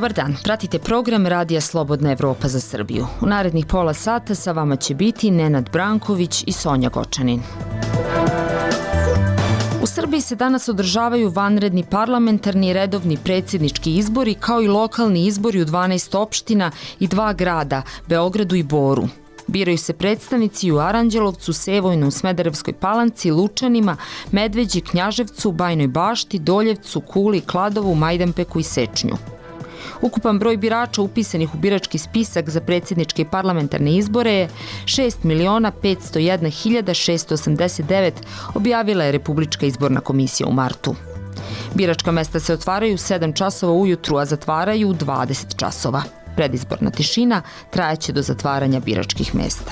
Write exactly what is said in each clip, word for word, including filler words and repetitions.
Dobar dan, pratite program Radija Slobodna Evropa za Srbiju. U narednih pola sata sa vama će biti Nenad Branković i Sonja Gočanin. U Srbiji se danas održavaju vanredni parlamentarni i redovni predsjednički izbori kao i lokalni izbori u dvanaest opština i dva grada, Beogradu i Boru. Biraju se predstavnici u Aranđelovcu, Sevojnu, Smederevskoj Palanci, Lučanima, Medveđi, Knjaževcu, Bajnoj Bašti, Doljevcu, Kuli, Kladovu, Majdanpeku i Sečnju. Ukupan broj birača upisanih u birački spisak za predsjedničke i parlamentarne izbore je šest miliona petsto jedna hiljada šesto osamdeset devet, objavila je Republička izborna komisija u martu. Biračka mesta se otvaraju u sedam časova ujutru, a zatvaraju u dvadeset časova. Predizborna tišina trajaće do zatvaranja biračkih mesta.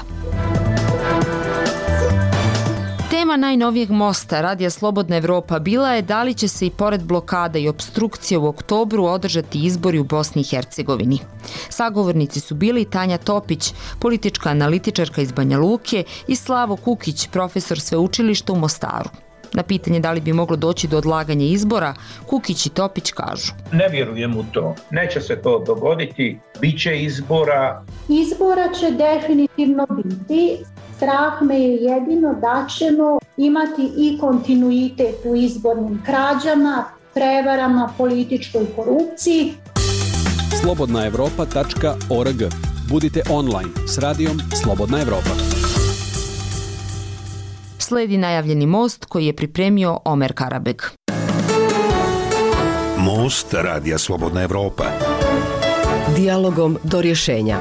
Tema najnovijeg mosta Radija Slobodna Evropa bila je da li će se i pored blokada i opstrukcije u oktobru održati izbori u Bosni i Hercegovini. Sagovornici su bili Tanja Topić, politička analitičarka iz Banja Luke, i Slavo Kukić, profesor sveučilišta u Mostaru. Na pitanje da li bi moglo doći do odlaganja izbora, Kukić i Topić kažu: Ne vjerujem u to. Neće se to dogoditi. Biće izbora. Izbora će definitivno biti. Strah me je jedino da ćemo imati i kontinuitet u izbornim krađama, prevarama, političkoj korupciji. slobodna evropa tačka org. Budite online s radijom Slobodna Evropa. Sledi najavljeni most koji je pripremio Omer Karabeg. Most Radija Slobodna Evropa. Dijalogom do rješenja.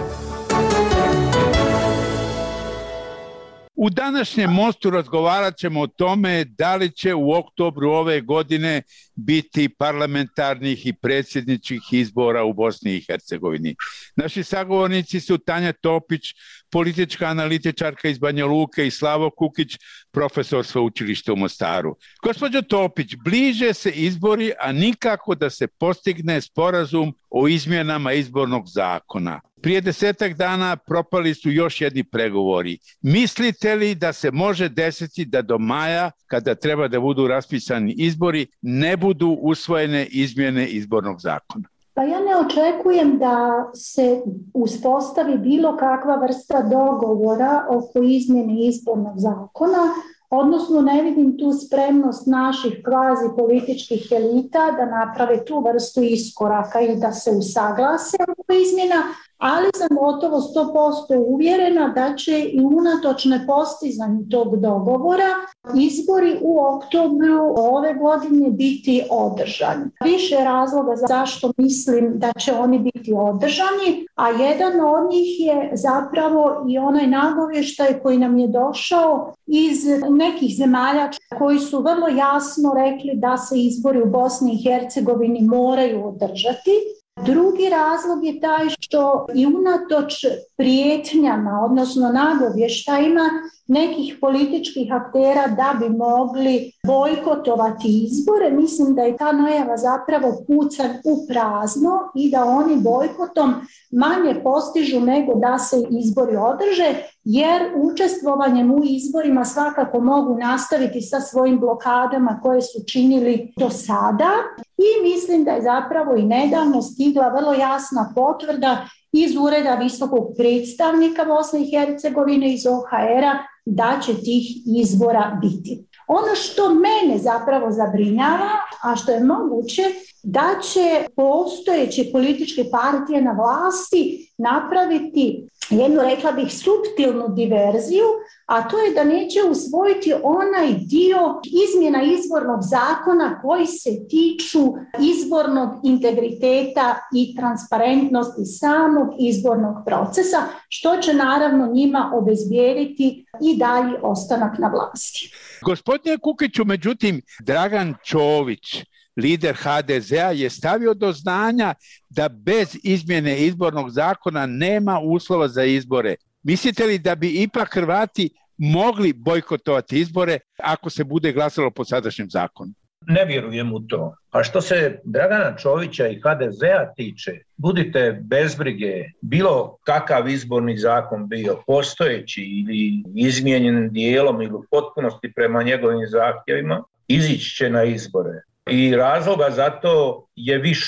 U današnjem mostu razgovarat ćemo o tome da li će u oktobru ove godine biti parlamentarnih i predsjedničkih izbora u Bosni i Hercegovini. Naši sagovornici su Tanja Topić, politička analitičarka iz Banja Luke, i Slavo Kukić, profesor sveučilišta u Mostaru. Gospođo Topić, bliže se izbori, a nikako da se postigne sporazum o izmjenama izbornog zakona. Prije desetak dana propali su još jedni pregovori. Mislite li da se može desiti da do maja, kada treba da budu raspisani izbori, ne budu usvojene izmjene izbornog zakona? Pa ja ne očekujem da se uspostavi bilo kakva vrsta dogovora oko izmjene izbornog zakona, odnosno ne vidim tu spremnost naših kvazi političkih elita da naprave tu vrstu iskoraka i da se usaglase oko izmjena, ali sam gotovo sto posto uvjerena da će i unatoč nepostizanju tog dogovora izbori u oktobru ove godine biti održani. Više razloga zašto mislim da će oni biti održani, a jedan od njih je zapravo i onaj nagovještaj koji nam je došao iz nekih zemalja koji su vrlo jasno rekli da se izbori u Bosni i Hercegovini moraju održati. Drugi razlog je taj što i unatoč prijetnjama, odnosno nagovještajima nekih političkih aktera da bi mogli bojkotovati izbore, mislim da je ta najava zapravo pucanj u prazno i da oni bojkotom manje postižu nego da se izbori održe, jer učestvovanjem u izborima svakako mogu nastaviti sa svojim blokadama koje su činili do sada. I mislim da je zapravo i nedavno stigla vrlo jasna potvrda iz Ureda visokog predstavnika Bosne i Hercegovine, iz O H R-a, da će tih izbora biti. Ono što mene zapravo zabrinjava, a što je moguće, da će postojeće političke partije na vlasti napraviti jednu, rekla bih, suptilnu diverziju, a to je da neće usvojiti onaj dio izmjena izbornog zakona koji se tiču izbornog integriteta i transparentnosti samog izbornog procesa, što će naravno njima obezbijediti i dalji ostanak na vlasti. Gospodine Kukiću, međutim, Dragan Čović, lider H D Z-a, je stavio do znanja da bez izmjene izbornog zakona nema uslova za izbore. Mislite li da bi ipak Hrvati mogli bojkotovati izbore ako se bude glasalo po sadašnjem zakonu? Ne vjerujem u to. A što se Dragana Čovića i H D Z-a tiče, budite bez brige, bilo kakav izborni zakon bio, postojeći ili izmijenjen dijelom ili u potpunosti prema njegovim zahtjevima, izići će na izbore. I razloga za to je više.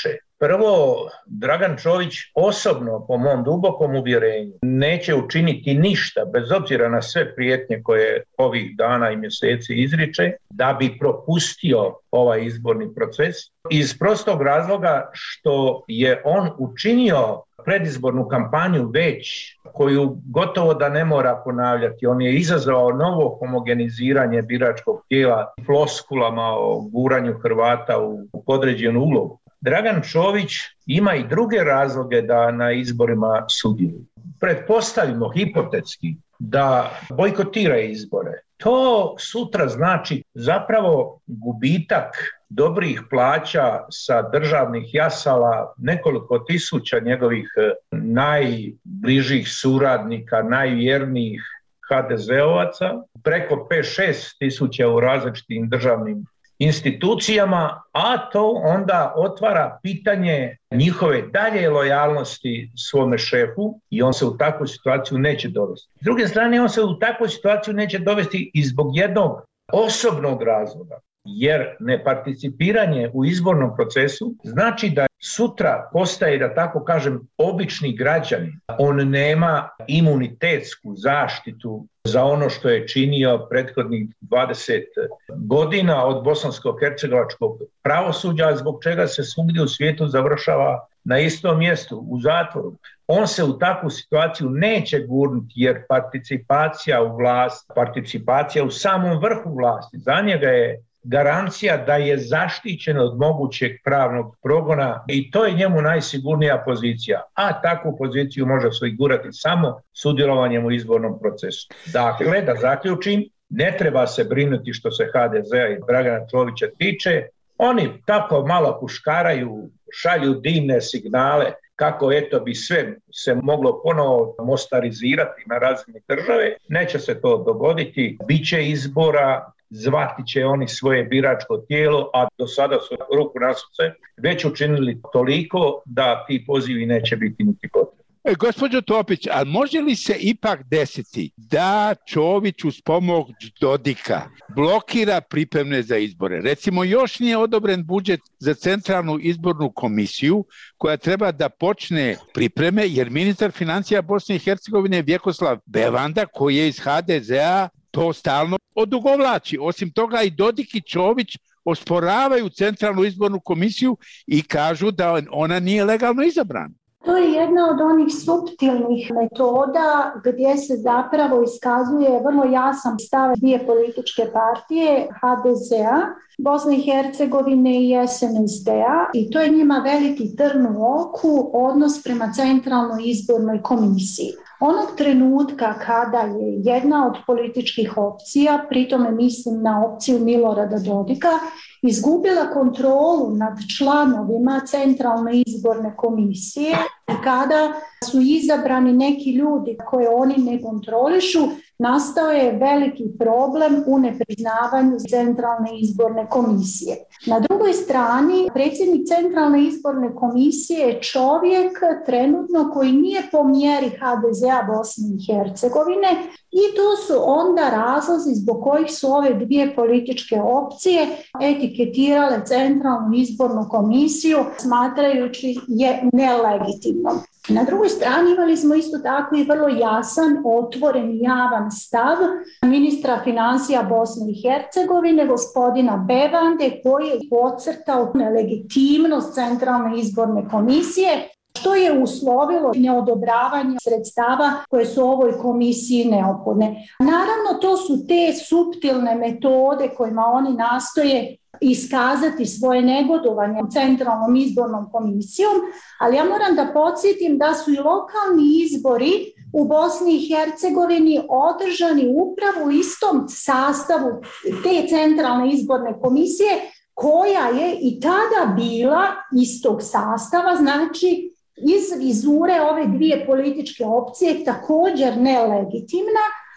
Prvo, Dragan Čović osobno, po mom dubokom uvjerenju, neće učiniti ništa, bez obzira na sve prijetnje koje ovih dana i mjeseci izriče, da bi propustio ovaj izborni proces. Iz prostog razloga što je on učinio predizbornu kampanju već, koju gotovo da ne mora ponavljati. On je izazvao novo homogeniziranje biračkog tijela floskulama o guranju Hrvata u podređenu ulogu. Dragan Čović ima i druge razloge da na izborima sudjeluje. Pretpostavimo hipotetski da bojkotira izbore. To sutra znači zapravo gubitak dobrih plaća sa državnih jasala nekoliko tisuća njegovih najbližih suradnika, najvjernijih ha de zeovaca, preko pet šest tisuća u različitim državnim institucijama, a to onda otvara pitanje njihove dalje lojalnosti svome šefu i on se u takvu situaciju neće dovesti. S druge strane, on se u takvu situaciju neće dovesti i zbog jednog osobnog razloga, jer neparticipiranje u izbornom procesu znači da sutra postaje, da tako kažem, obični građanin. On nema imunitetsku zaštitu za ono što je činio prethodnih dvadeset godina od bosansko-hercegovačkog pravosuđa, zbog čega se svugdje u svijetu završava na istom mjestu, u zatvoru. On se u takvu situaciju neće gurnuti jer participacija u vlast, participacija u samom vrhu vlasti, za njega je garancija da je zaštićen od mogućeg pravnog progona i to je njemu najsigurnija pozicija. A takvu poziciju može osigurati samo sudjelovanjem u izbornom procesu. Dakle, da zaključim, ne treba se brinuti što se ha de zea i Dragana Čovića tiče. Oni tako malo puškaraju, šalju dimne signale kako eto bi sve se moglo ponovo mostarizirati na razini države. Neće se to dogoditi, bit će izbora, zvati će oni svoje biračko tijelo, a do sada su ruku na srce već učinili toliko da ti pozivi neće biti niti potrebni. E, gospođo Topić, a može li se ipak desiti da Čović uz pomoć Dodika blokira pripreme za izbore? Recimo, još nije odobren budžet za centralnu izbornu komisiju koja treba da počne pripreme, jer ministar financija Bosne i Hercegovine Vjekoslav Bevanda, koji je iz ha de zea, to stalno odugovlači. Osim toga i Dodik i Čović osporavaju centralnu izbornu komisiju i kažu da ona nije legalno izabrana. To je jedna od onih suptilnih metoda gdje se zapravo iskazuje vrlo jasan stav dvije političke partije, ha de zea, Bosne i Hercegovine i es en es de-a, i to je njima veliki trn u oku odnos prema centralnoj izbornoj komisiji. Onog trenutka kada je jedna od političkih opcija, pritome mislim na opciju Milorada Dodika, izgubila kontrolu nad članovima centralne izborne komisije, kada su izabrani neki ljudi koje oni ne kontrolišu, nastao je veliki problem u nepriznavanju centralne izborne komisije. Na drugoj strani, predsjednik centralne izborne komisije je čovjek trenutno koji nije po mjeri ha de zea Bosne i Hercegovine i to su onda razlozi zbog kojih su ove dvije političke opcije etiketirale centralnu izbornu komisiju smatrajući je nelegitimnom. Na drugoj strani imali smo isto tako i vrlo jasan, otvoren i javan stav ministra financija Bosne i Hercegovine, gospodina Bevande, koji je podcrtao nelegitimnost centralne izborne komisije, što je uslovilo neodobravanje sredstava koje su ovoj komisiji neophodne. Naravno, to su te suptilne metode kojima oni nastoje iskazati svoje negodovanje centralnom izbornom komisijom, ali ja moram da podsjetim da su i lokalni izbori u Bosni i Hercegovini održani upravo u istom sastavu te centralne izborne komisije, koja je i tada bila istog sastava, znači iz vizure ove dvije političke opcije također nelegitimna,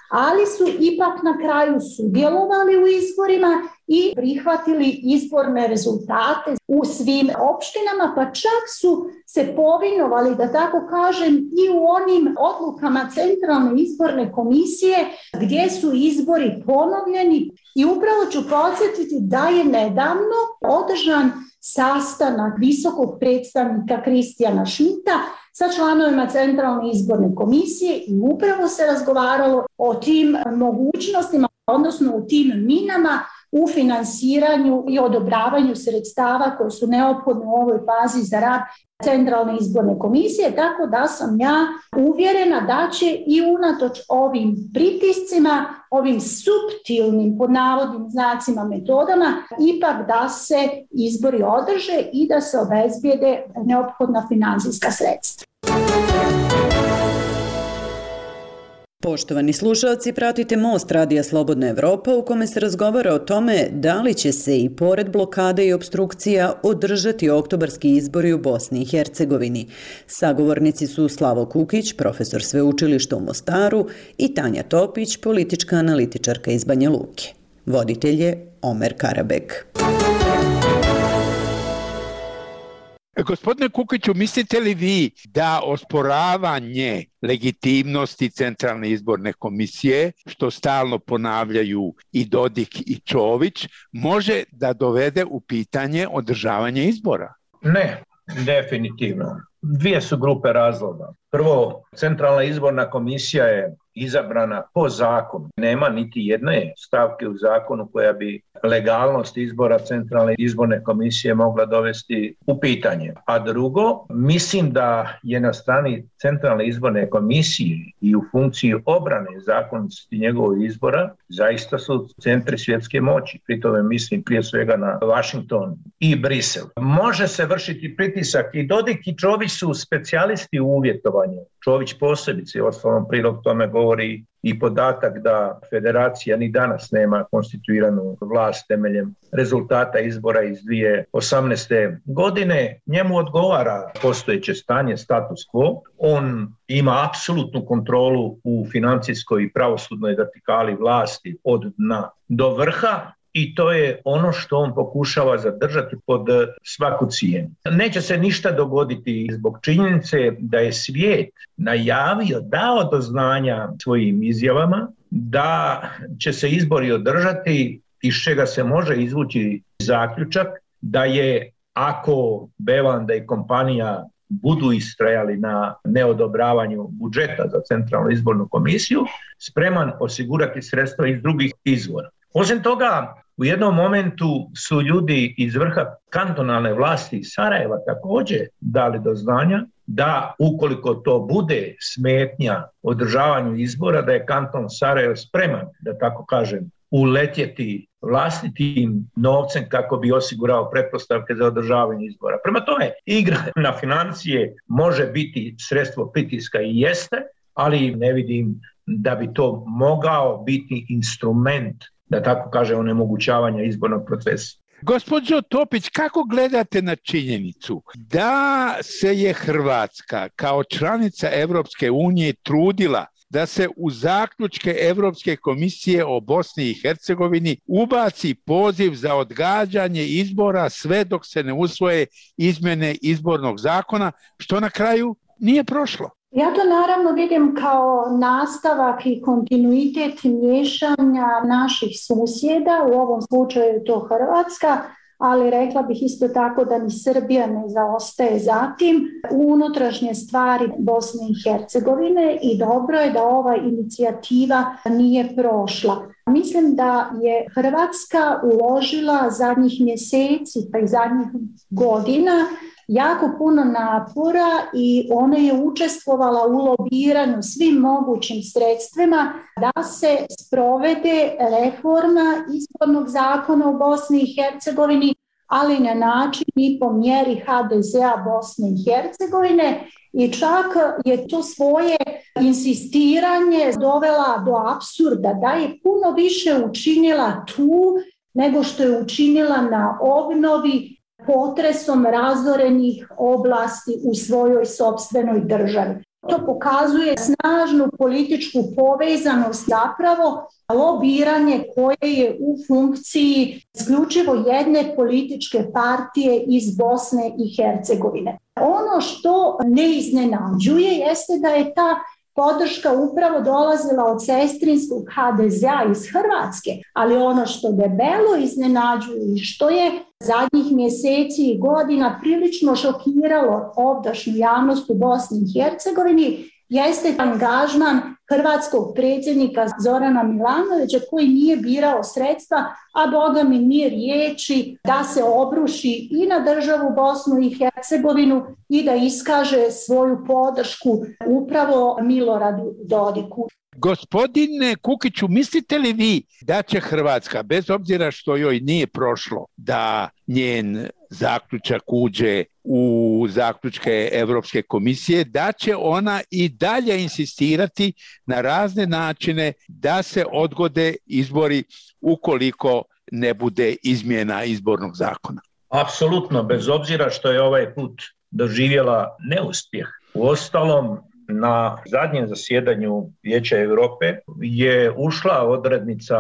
ali su ipak na kraju sudjelovali u izborima i prihvatili izborne rezultate u svim opštinama, pa čak su se povinovali, da tako kažem, i u onim odlukama Centralne izborne komisije gdje su izbori ponovljeni. I upravo ću podsjetiti da je nedavno održan sastanak visokog predstavnika Kristijana Šmita sa članovima Centralne izborne komisije i upravo se razgovaralo o tim mogućnostima, odnosno o tim minama u finansiranju i odobravanju sredstava koje su neophodne u ovoj fazi za rad Centralne izborne komisije, tako da sam ja uvjerena da će i unatoč ovim pritiscima, ovim suptilnim, pod navodnim znacima, metodama, ipak da se izbori održe i da se obezbijede neophodna financijska sredstva. Poštovani slušalci, pratite Most Radija Slobodna Evropa u kome se razgovara o tome da li će se i pored blokade i opstrukcija održati oktobarski izbori u Bosni i Hercegovini. Sagovornici su Slavo Kukić, profesor sveučilišta u Mostaru, i Tanja Topić, politička analitičarka iz Banja Luke. Voditelj je Omer Karabek. Gospodine Kukiću, mislite li vi da osporavanje legitimnosti Centralne izborne komisije, što stalno ponavljaju i Dodik i Čović, može da dovede u pitanje održavanje izbora? Ne, definitivno. Dvije su grupe razloga. Prvo, Centralna izborna komisija je izabrana po zakonu. Nema niti jedne stavke u zakonu koja bi legalnost izbora Centralne izborne komisije mogla dovesti u pitanje. A drugo, mislim da je na strani Centralne izborne komisije i u funkciji obrane zakonitosti njegovog izbora zaista su centri svjetske moći. Pri tome mislim prije svega na Washington i Brisel. Može se vršiti pritisak i Dodik i Čović su specijalisti u uvjetovanju. Čović posebice, ostalom prilog tome govori i podatak da federacija ni danas nema konstituiranu vlast temeljem rezultata izbora iz dvije tisuće osamnaeste. godine. Njemu odgovara postojeće stanje, status quo. On ima apsolutnu kontrolu u financijskoj i pravosudnoj vertikali vlasti od dna do vrha. I to je ono što on pokušava zadržati pod svaku cijenu. Neće se ništa dogoditi zbog činjenice da je svijet najavio, dao do znanja svojim izjavama da će se izbori održati, iz čega se može izvući zaključak da je, ako Bevanda i kompanija budu istrajali na neodobravanju budžeta za Centralnu izbornu komisiju, spreman osigurati sredstva iz drugih izvora. Osim toga, u jednom momentu su ljudi iz vrha kantonalne vlasti Sarajeva također dali do znanja da ukoliko to bude smetnja održavanju izbora, da je kanton Sarajevo spreman, da tako kažem, uletjeti vlastitim novcem kako bi osigurao pretpostavke za održavanje izbora. Prema tome, igra na financije može biti sredstvo pritiska i jeste, ali ne vidim da bi to mogao biti instrument, da tako kaže, onemogućavanja izbornog procesa. Gospođo Topić, kako gledate na činjenicu da se je Hrvatska kao članica Evropske unije trudila da se u zaključke Evropske komisije o Bosni i Hercegovini ubaci poziv za odgađanje izbora sve dok se ne usvoje izmjene izbornog zakona, što na kraju nije prošlo? Ja to naravno vidim kao nastavak i kontinuitet miješanja naših susjeda, u ovom slučaju je to Hrvatska, ali rekla bih isto tako da ni Srbija ne zaostaje zatim u unutrašnje stvari Bosne i Hercegovine i dobro je da ova inicijativa nije prošla. Mislim da je Hrvatska uložila zadnjih mjeseci pa i zadnjih godina jako puno napora i ona je učestvovala u lobiranju svim mogućim sredstvima da se sprovede reforma izbornog zakona u Bosni i Hercegovini, ali na način i po mjeri ha de zea Bosne i Hercegovine, i čak je to svoje insistiranje dovela do apsurda da je puno više učinila tu nego što je učinila na obnovi potresom razorenih oblasti u svojoj sopstvenoj državi. To pokazuje snažnu političku povezanost, zapravo lobiranje koje je u funkciji isključivo jedne političke partije iz Bosne i Hercegovine. Ono što ne iznenađuje jeste da je ta podrška upravo dolazila od sestrinskog ha de zea iz Hrvatske, ali ono što debelo iznenađuje i što je zadnjih mjeseci i godina prilično šokiralo ovdašnju javnost u Bosni i Hercegovini jeste angažman hrvatskog predsjednika Zorana Milanovića koji nije birao sredstva, a boga mi ni riječi da se obruši i na državu Bosnu i Hercegovinu i da iskaže svoju podršku upravo Miloradu Dodiku. Gospodine Kukiću, mislite li vi da će Hrvatska, bez obzira što joj nije prošlo, da njen zaključak uđe u zaključke Europske komisije, da će ona i dalje insistirati na razne načine da se odgode izbori ukoliko ne bude izmjena izbornog zakona? Apsolutno, bez obzira što je ovaj put doživjela neuspjeh. Uostalom, na zadnjem zasjedanju Vijeća Europe je ušla odrednica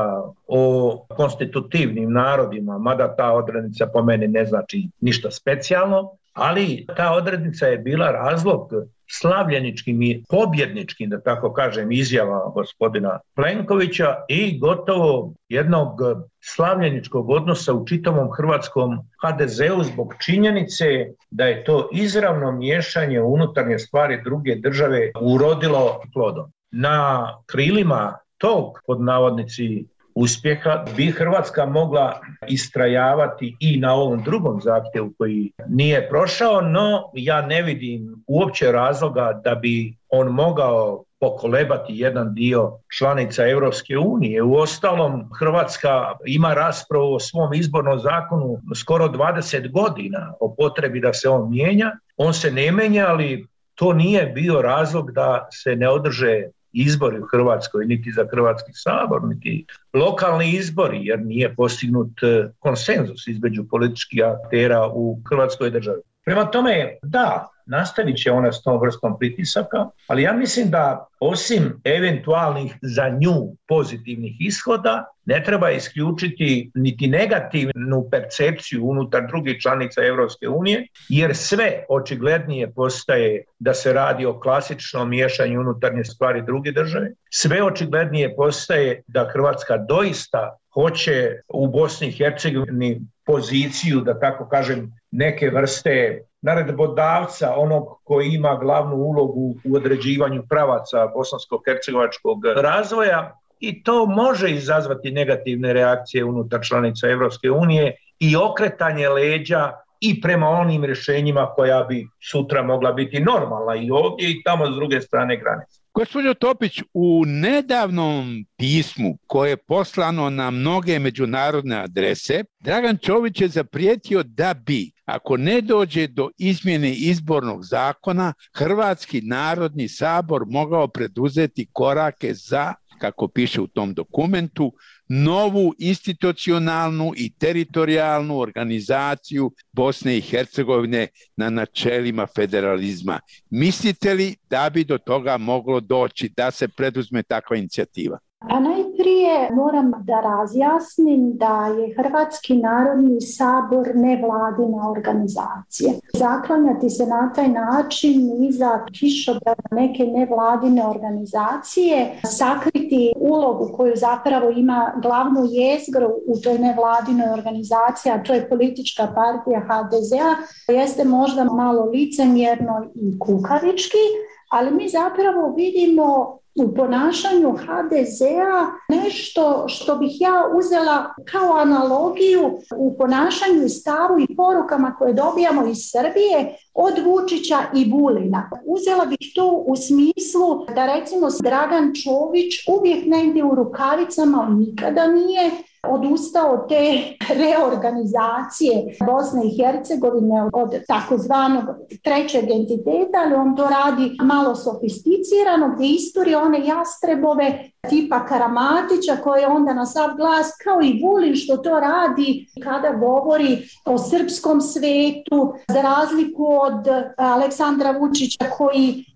o konstitutivnim narodima, mada ta odrednica po meni ne znači ništa specijalno, ali ta odrednica je bila razlog slavljeničkim i pobjedničkim, da tako kažem, izjava gospodina Plenkovića i gotovo jednog slavljeničkog odnosa u čitavom hrvatskom ha de zeu zbog činjenice da je to izravno miješanje u unutarnje stvari druge države urodilo plodom. Na krilima tog, pod navodnici, uspjeha bi Hrvatska mogla istrajavati i na ovom drugom zahtjevu koji nije prošao, no ja ne vidim uopće razloga da bi on mogao pokolebati jedan dio članica Europske unije. Uostalom, Hrvatska ima raspravu o svom izbornom zakonu skoro dvadeset godina o potrebi da se on mijenja. On se ne mijenja, ali to nije bio razlog da se ne održe izbori u Hrvatskoj, niti za Hrvatski sabor, niti lokalni izbori, jer nije postignut konsenzus između političkih aktera u Hrvatskoj državi. Prema tome, da, nastavit će ona s tom vrstom pritisaka, ali ja mislim da osim eventualnih za nju pozitivnih ishoda, ne treba isključiti niti negativnu percepciju unutar drugih članica Europske unije, jer sve očiglednije postaje da se radi o klasičnom miješanju unutarnje stvari druge države. Sve očiglednije postaje da Hrvatska doista hoće u Bosni i Hercegovini poziciju, da tako kažem, neke vrste naredbodavca, onog koji ima glavnu ulogu u određivanju pravaca bosansko-hercegovačkog razvoja, i to može izazvati negativne reakcije unutar članica Europske unije i okretanje leđa i prema onim rješenjima koja bi sutra mogla biti normalna i ovdje i tamo s druge strane granice. Gospođo Topić, u nedavnom pismu koje je poslano na mnoge međunarodne adrese, Dragan Čović je zaprijetio da bi, ako ne dođe do izmjene izbornog zakona, Hrvatski narodni sabor mogao preduzeti korake za, kako piše u tom dokumentu, novu institucionalnu i teritorijalnu organizaciju Bosne i Hercegovine na načelima federalizma. Mislite li da bi do toga moglo doći da se preduzme takva inicijativa? A najprije moram da razjasnim da je Hrvatski narodni sabor nevladina organizacija. Zaklanjati se na taj način iza kišobrana neke nevladine organizacije, sakriti ulogu koju zapravo ima glavnu jezgru u toj nevladinoj organizaciji, a to je politička partija ha de zea, jeste možda malo licemjerno i kukavički, ali mi zapravo vidimo u ponašanju ha de zea nešto što bih ja uzela kao analogiju u ponašanju i stavu i porukama koje dobijamo iz Srbije od Vučića i Vulina. Uzela bih to u smislu da recimo Dragan Čović uvijek negdje u rukavicama, on nikada nije odustao od te reorganizacije Bosne i Hercegovine od takozvanog trećeg entiteta, ali on to radi malo sofisticirano, gdje isturi one jastrebove tipa Karamatića koje onda na sav glas, kao i Vulin što to radi kada govori o srpskom svetu, za razliku od Aleksandra Vučića koji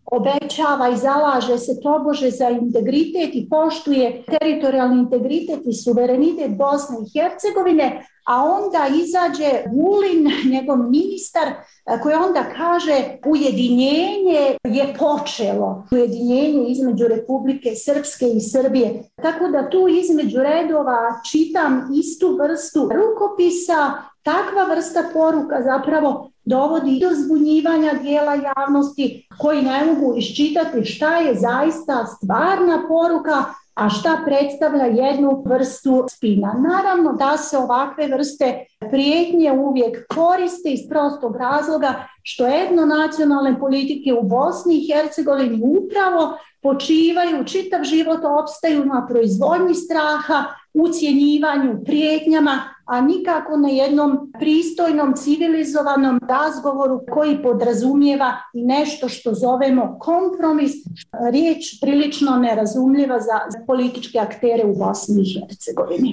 obećava i zalaže se tobože za integritet i poštuje teritorijalni integritet i suverenitet Bosne i Hercegovine, a onda izađe Vulin, njegov ministar, koji onda kaže ujedinjenje je počelo, ujedinjenje između Republike Srpske i Srbije. Tako da tu između redova čitam istu vrstu rukopisa. Takva vrsta poruka zapravo dovodi do zbunjivanja dijela javnosti koji ne mogu iščitati šta je zaista stvarna poruka, a šta predstavlja jednu vrstu spina. Naravno da se ovakve vrste prijetnje uvijek koriste iz prostog razloga što etnonacionalne politike u Bosni i Hercegovini upravo počivaju, čitav život opstaju na proizvodnji straha, ucjenjivanju, prijetnjama, a nikako na jednom pristojnom, civilizovanom razgovoru koji podrazumijeva i nešto što zovemo kompromis, riječ prilično nerazumljiva za političke aktere u Bosni i Hercegovini.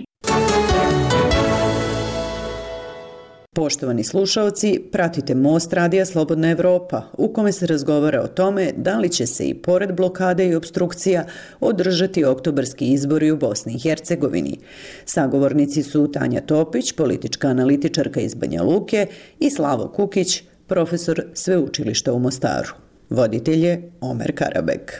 Poštovani slušaoci, pratite Most Radija Slobodna Evropa, u kome se razgovara o tome da li će se i pored blokade i opstrukcija održati oktobarski izbori u Bosni i Hercegovini. Sagovornici su Tanja Topić, politička analitičarka iz Banja Luke, i Slavo Kukić, profesor Sveučilišta u Mostaru. Voditelj je Omer Karabek.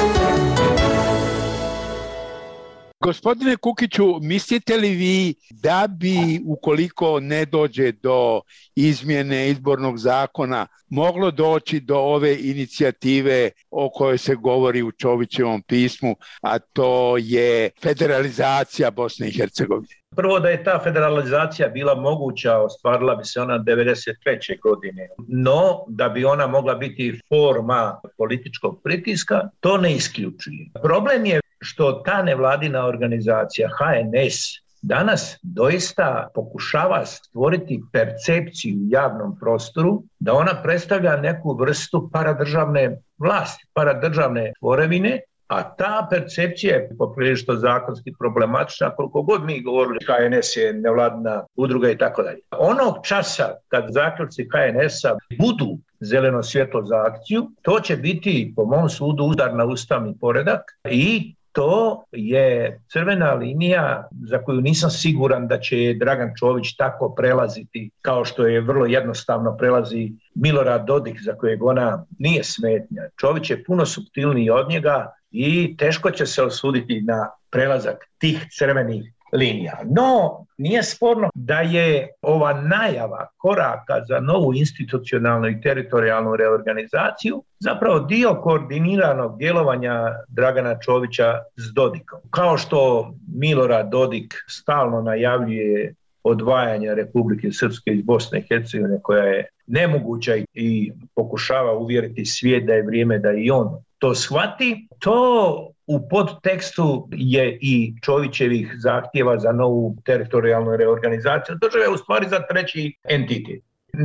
Gospodine Kukiću, mislite li vi da bi, ukoliko ne dođe do izmjene izbornog zakona, moglo doći do ove inicijative o kojoj se govori u Čovićevom pismu, a to je federalizacija Bosne i Hercegovine? Prvo, da je ta federalizacija bila moguća, ostvarila bi se ona devedeset treće godine. No, da bi ona mogla biti forma političkog pritiska, to ne isključuje. Problem je što ta nevladina organizacija H N S danas doista pokušava stvoriti percepciju u javnom prostoru da ona predstavlja neku vrstu paradržavne vlasti, paradržavne tvorevine, a ta percepcija je poprilično zakonski problematična, koliko god mi govorili H N S je nevladina udruga i tako dalje. Onog časa kad zaključci H N S-a budu zeleno svjetlo za akciju, to će biti po mom sudu udar na ustavni poredak i to je crvena linija za koju nisam siguran da će Dragan Čović tako prelaziti kao što je vrlo jednostavno prelazi Milorad Dodik za kojeg ona nije smetnja. Čović je puno suptilniji od njega i teško će se osuditi na prelazak tih crvenih linija. No, nije sporno da je ova najava koraka za novu institucionalnu i teritorijalnu reorganizaciju zapravo dio koordiniranog djelovanja Dragana Čovića s Dodikom. Kao što Milorad Dodik stalno najavljuje odvajanja Republike Srpske iz Bosne i Hercegovine koja je nemoguća i pokušava uvjeriti svijet da je vrijeme da i on to shvati, to u podtekstu je i Čovićevih zahtjeva za novu teritorijalnu reorganizaciju države, u stvari za treći entitet.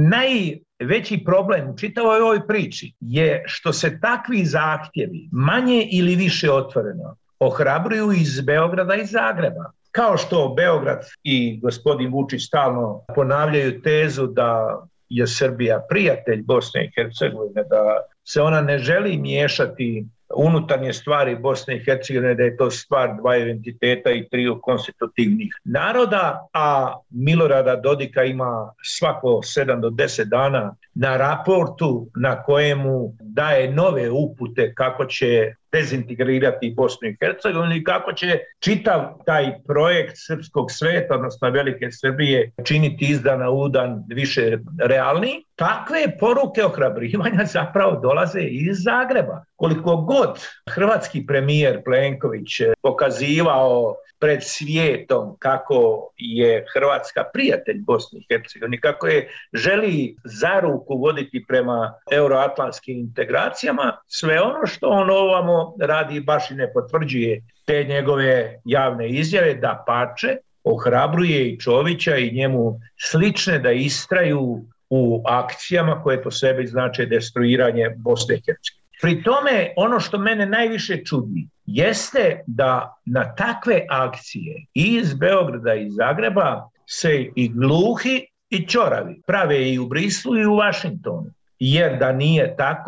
Najveći problem u čitavoj ovoj priči je što se takvi zahtjevi manje ili više otvoreno ohrabruju iz Beograda i Zagreba. Kao što Beograd i gospodin Vučić stalno ponavljaju tezu da je Srbija prijatelj Bosne i Hercegovine, da se ona ne želi miješati unutarnje stvari Bosne i Hercegovine, da je to stvar dvaju entiteta i triju konstitutivnih naroda, a Milorada Dodika ima svako sedam do deset dana na raportu na kojemu daje nove upute kako će dezintegrirati Bosnu i Hercegovinu i kako će čitav taj projekt srpskog sveta, odnosno Velike Srbije, činiti iz dana u dan više realni. Takve poruke ohrabrivanja zapravo dolaze iz Zagreba. Koliko god hrvatski premijer Plenković pokazivao pred svijetom kako je Hrvatska prijatelj Bosne i Hercegovine, kako je želi za ruku voditi prema euroatlantskim integracijama, sve ono što on ovamo radi baš i ne potvrđuje te njegove javne izjave, da pače ohrabruje i Čovića i njemu slične da istraju u akcijama koje po sebi znače destruiranje Bosne i Hercegovine. Pri tome, ono što mene najviše čudi jeste da na takve akcije iz Beograda i Zagreba se i gluhi i ćoravi prave i u Brislu i u Vašingtonu. Jer da nije tako,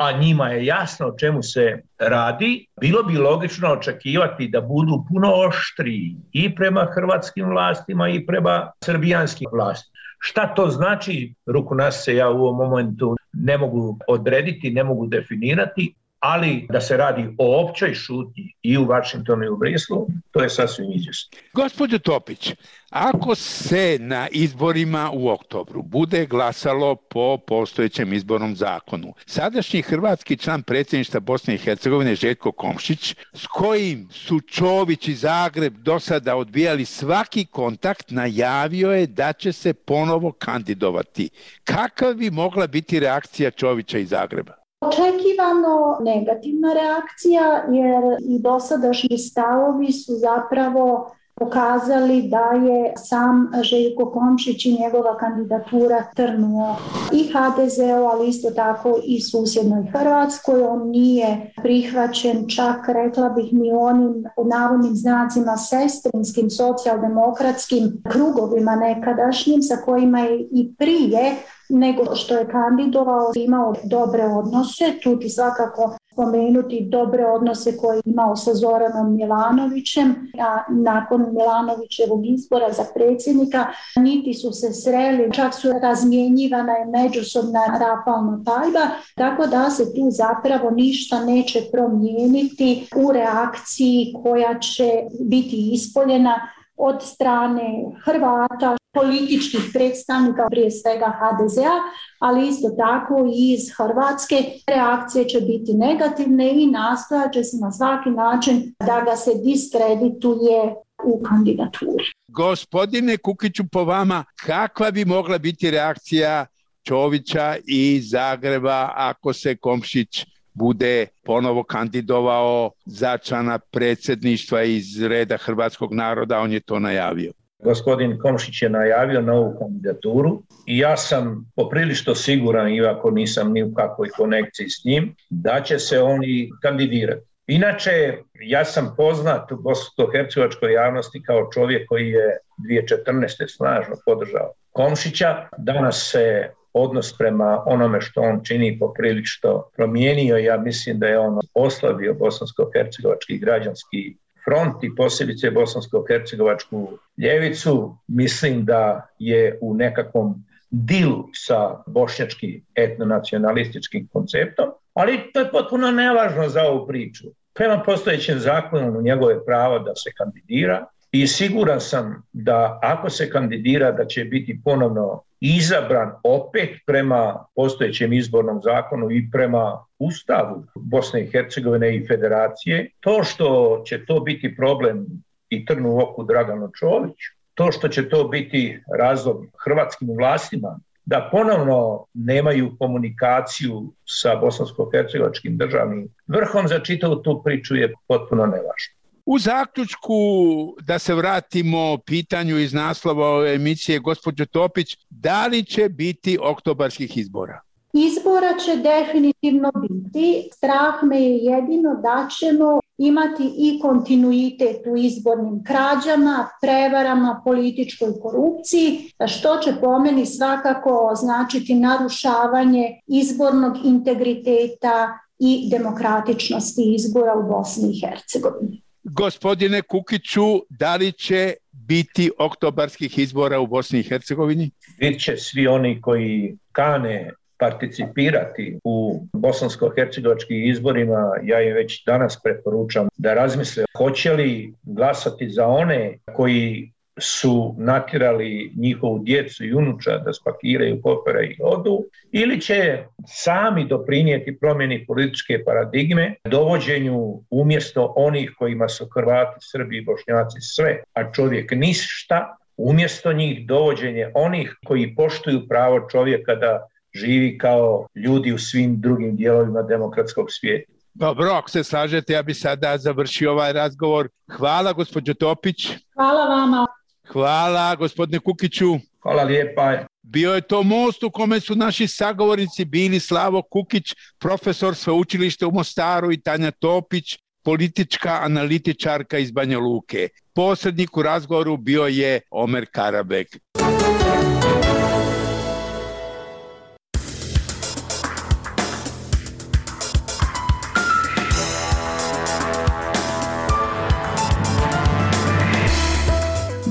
a njima je jasno o čemu se radi, bilo bi logično očekivati da budu puno oštriji i prema hrvatskim vlastima i prema srbijanskim vlastima. Šta to znači, ruku nas se ja u ovom momentu ne mogu odrediti, ne mogu definirati, ali da se radi o općoj šutnji i u Vašingtonu i u Brislu, to je sasvim izvjesno. Gospođo Topić, ako se na izborima u oktobru bude glasalo po postojećem izbornom zakonu, sadašnji hrvatski član predsjedništva Bosne i Hercegovine Željko Komšić, s kojim su Čović i Zagreb do sada odbijali svaki kontakt, najavio je da će se ponovo kandidovati. Kakva bi mogla biti reakcija Čovića i Zagreba? Očekivano negativna reakcija, jer i dosadašnji stavovi su zapravo pokazali da je sam Željko Komšić i njegova kandidatura trnuo i ha de zeu, ali isto tako i susjednoj Hrvatskoj. On nije prihvaćen, čak rekla bih ni onim u navodnim znacima sestrinskim socijaldemokratskim krugovima nekadašnjim sa kojima je i prije nego što je kandidovao imao dobre odnose. Tu ću svakako spomenuti dobre odnose koje je imao sa Zoranom Milanovićem, a nakon Milanovićevog izbora za predsjednika niti su se sreli, čak su razmjenjivana i međusobna rafalna paljba, tako da se tu zapravo ništa neće promijeniti u reakciji koja će biti ispoljena od strane Hrvata, političkih predstavnika, prije svega ha de zea, ali isto tako i iz Hrvatske. Reakcije će biti negativne i nastojat će se na svaki način da ga se diskredituje u kandidaturi. Gospodine Kukiću, po vama, kakva bi mogla biti reakcija Čovića i Zagreba ako se Komšić bude ponovo kandidovao za člana predsjedništva iz reda hrvatskog naroda? On je to najavio. Gospodin Komšić je najavio novu kandidaturu i ja sam poprilično siguran, iako nisam ni u kakvoj konekciji s njim, da će se oni kandidirati. Inače, ja sam poznat u bosansko-hercegovačkoj javnosti kao čovjek koji je dvije tisuće četrnaeste. snažno podržao Komšića. Danas se odnos prema onome što on čini poprilično promijenio. Ja mislim da je on oslabio bosansko-hercegovački građanski front i posebice bosansko-hercegovačku ljevicu. Mislim da je u nekakvom dilu sa bošnjačkim etnonacionalističkim konceptom, ali to je potpuno nevažno za ovu priču. Prema postojećem zakonu njegove pravo da se kandidira i siguran sam da ako se kandidira da će biti ponovno izabran opet prema postojećem izbornom zakonu i prema Ustavu Bosne i Hercegovine i Federacije. To što će to biti problem i trn u oku Draganu Čoviću, to što će to biti razlog hrvatskim vlastima da ponovno nemaju komunikaciju sa bosansko-hercegovačkim državnim vrhom za čitavu tu priču je potpuno nevažno. U zaključku, da se vratimo pitanju iz naslova ove emisije, gospođo Topić, da li će biti oktobarskih izbora? Izbora će definitivno biti. Strah me je jedino da ćemo imati i kontinuitet u izbornim krađama, prevarama, političkoj korupciji, što će po meni svakako značiti narušavanje izbornog integriteta i demokratičnosti izbora u Bosni i Hercegovini. Gospodine Kukiću, da li će biti oktobarskih izbora u Bosni i Hercegovini? Bit će svi oni koji kane participirati u bosansko-hercegovačkim izborima. Ja im već danas preporučam da razmisle hoće li glasati za one koji su natjerali njihovu djecu i unuča da spakiraju kopere i odu, ili će sami doprinijeti promjeni političke paradigme, dovođenju umjesto onih kojima su Hrvati, Srbi i Bošnjaci sve, a čovjek ništa, umjesto njih dovođenje onih koji poštuju pravo čovjeka da živi kao ljudi u svim drugim dijelovima demokratskog svijeta. Dobro, ako se slažete, ja bi sada završio ovaj razgovor. Hvala, gospođo Topić. Hvala vama. Hvala, gospodine Kukiću. Hvala lijepa. Bio je to most u kome su naši sagovornici bili Slavo Kukić, profesor sveučilišta u Mostaru, i Tanja Topić, politička analitičarka iz Banja Luke. Posrednik u razgovoru bio je Omer Karabek.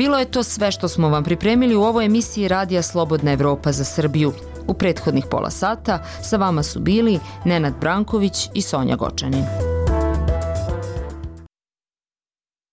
Bilo je to sve što smo vam pripremili u ovoj emisiji Radija Slobodna Evropa za Srbiju. U prethodnih pola sata sa vama su bili Nenad Branković i Sonja Gočanin.